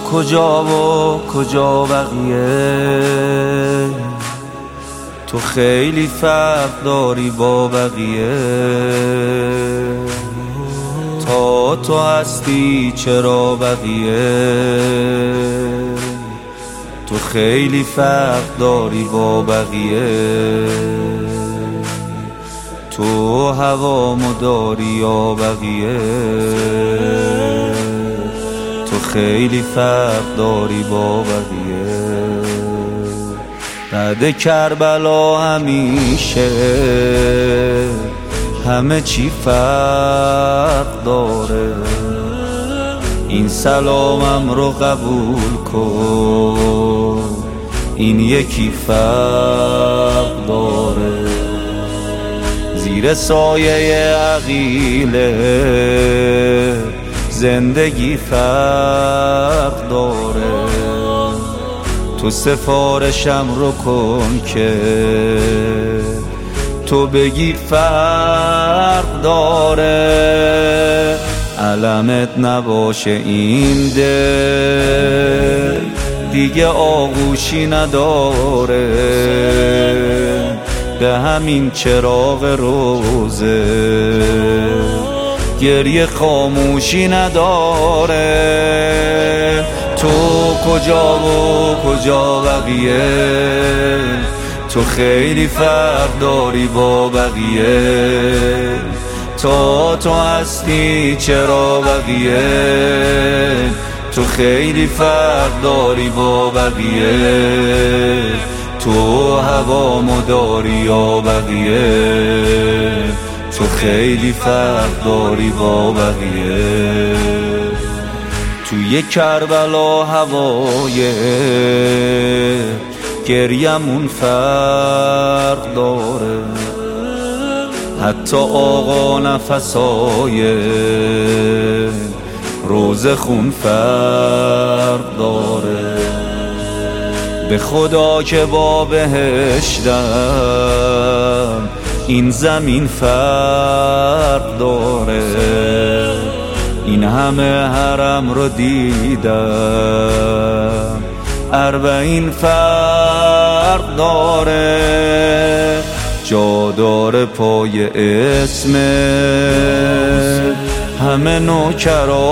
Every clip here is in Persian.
کجا بقیه؟ تو خیلی فرق داری با بقیه. تا تو هستی چرا بقیه؟ تو خیلی فرق داری با بقیه. تو هوامو داری یا بقیه؟ تو خیلی فرق داری با بقیه. بعد کربلا همیشه همه چی فرق داره. این سلامم رو قبول کن، این یکی فرق داره. زیر سایه عقیله زندگی فرق داره. تو سفارشم رو کن که تو بگی فرق داره. علمت نباشه این دل دیگه آغوشی نداره. به همین چراغ روزه گریه خاموشی نداره. تو کجا بقیه؟ تو خیلی فرق داری با بقیه. تا تو هستی چرا بقیه؟ تو خیلی فرق داری با بقیه. تو هوامو داری یا بقیه؟ تو خیلی فرق داری با بقیه. توی کربلا هوای گریمون فرق داره. حتی آقا نفسای روز خون فرق داره. به خدا که با بهشتم این زمین فرق داره. این همه حرم رو دیدم 40 فرق داره. جا داره پای اسم همه نوکرا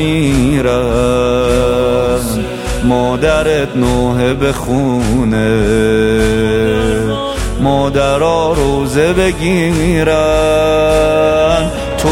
بمیرن. مادرت نوحه بخونه، مادرها روزه بگیرن. تو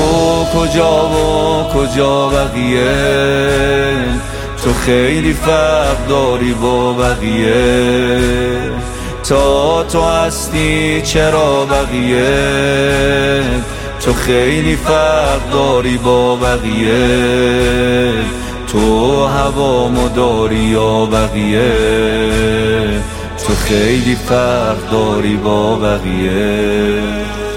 کجا بقیه؟ تو خیلی فرق داری با بقیه. تا تو هستی چرا بقیه؟ تو خیلی فرق داری با بقیه. تو هوامو داری یا بقیه؟ تو خیلی فرق داری با بقیه.